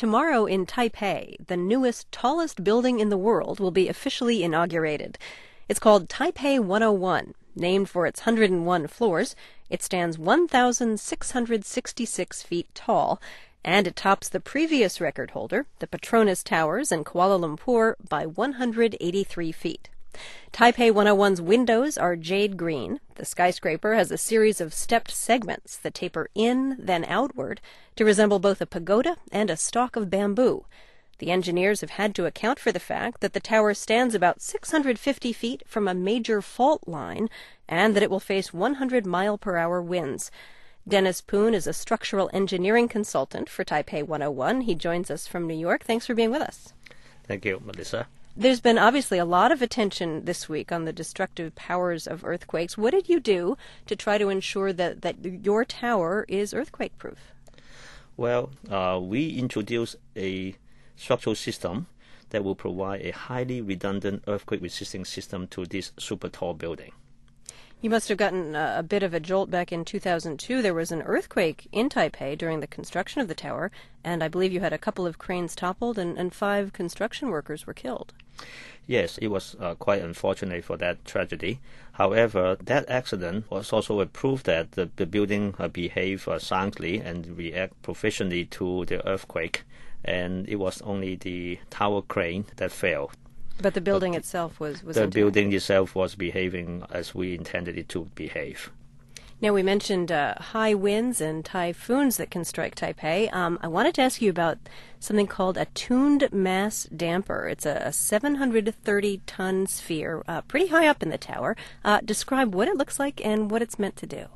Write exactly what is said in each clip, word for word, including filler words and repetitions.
Tomorrow in Taipei, the newest, tallest building in the world will be officially inaugurated. It's called Taipei one oh one. Named for its one hundred one floors, it stands one thousand six hundred sixty-six feet tall, and it tops the previous record holder, the Petronas Towers in Kuala Lumpur, by one hundred eighty-three feet. Taipei one oh one's windows are jade green. The skyscraper has a series of stepped segments that taper in, then outward, to resemble both a pagoda and a stalk of bamboo. The engineers have had to account for the fact that the tower stands about six hundred fifty feet from a major fault line and that it will face one hundred mile per hour winds. Dennis Poon is a structural engineering consultant for Taipei one oh one. He joins us from New York. Thanks for being with us. Thank you, Melissa. There's been obviously a lot of attention this week on the destructive powers of earthquakes. What did you do to try to ensure that, that your tower is earthquake-proof? Well, uh, we introduced a structural system that will provide a highly redundant earthquake-resisting system to this super tall building. You must have gotten a, a bit of a jolt back in two thousand two. There was an earthquake in Taipei during the construction of the tower, and I believe you had a couple of cranes toppled and, and five construction workers were killed. Yes, it was uh, quite unfortunate for that tragedy. However, that accident was also a proof that the, the building uh, behaved uh, soundly and react proficiently to the earthquake, and it was only the tower crane that failed. But the building but itself was, was The intact. building itself was behaving as we intended it to behave. Now, we mentioned uh, high winds and typhoons that can strike Taipei. Um, I wanted to ask you about something called a tuned mass damper. It's a seven hundred thirty ton sphere, uh, pretty high up in the tower. Uh, describe what it looks like and what it's meant to do.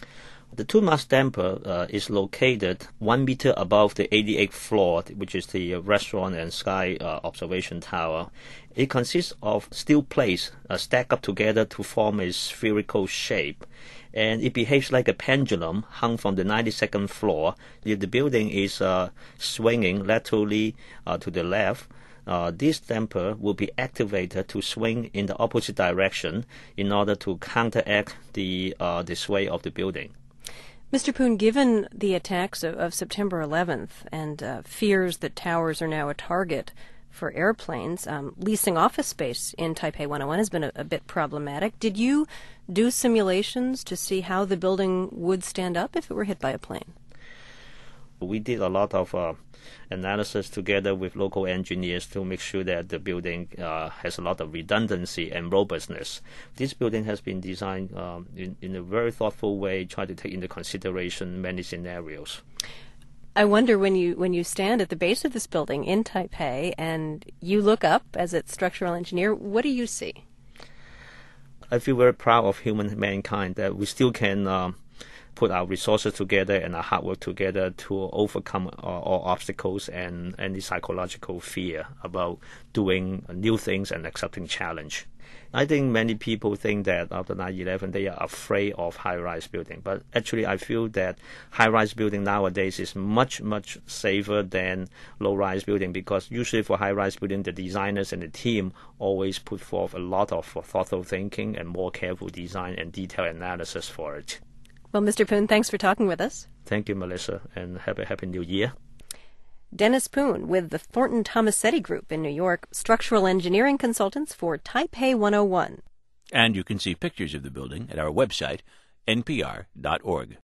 The tuned mass damper uh, is located one meter above the eighty-eighth floor, which is the uh, restaurant and sky uh, observation tower. It consists of steel plates uh, stacked up together to form a spherical shape, and it behaves like a pendulum hung from the ninety-second floor. If the building is uh, swinging laterally uh, to the left, Uh, this damper will be activated to swing in the opposite direction in order to counteract the uh, the sway of the building. Mister Poon, given the attacks of, of September eleventh and uh, fears that towers are now a target for airplanes, um, leasing office space in Taipei one oh one has been a, a bit problematic. Did you do simulations to see how the building would stand up if it were hit by a plane? We did a lot of uh, analysis together with local engineers to make sure that the building uh, has a lot of redundancy and robustness. This building has been designed um, in, in a very thoughtful way, trying to take into consideration many scenarios. I wonder, when you when you stand at the base of this building in Taipei and you look up as its structural engineer, what do you see? I feel very proud of human mankind that we still can um, put our resources together and our hard work together to overcome uh, all obstacles and any psychological fear about doing new things and accepting challenge. I think many people think that after nine eleven they are afraid of high-rise building, but actually I feel that high-rise building nowadays is much, much safer than low-rise building, because usually for high-rise building the designers and the team always put forth a lot of thoughtful thinking and more careful design and detailed analysis for it. Well, Mister Poon, thanks for talking with us. Thank you, Melissa, and have a happy new year. Dennis Poon with the Thornton Tomasetti Group in New York, structural engineering consultants for Taipei one oh one. And you can see pictures of the building at our website, N P R dot org.